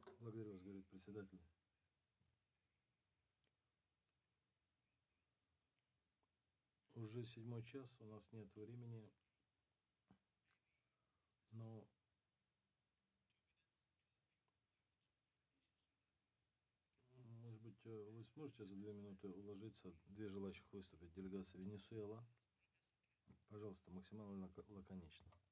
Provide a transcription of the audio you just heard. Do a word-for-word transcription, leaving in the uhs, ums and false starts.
Благодарю вас, говорит председатель. Уже седьмой час, у нас нет времени, но может быть вы сможете за две минуты уложиться? Две желающих выступить. Делегация Венесуэла. Пожалуйста, максимально лаконично.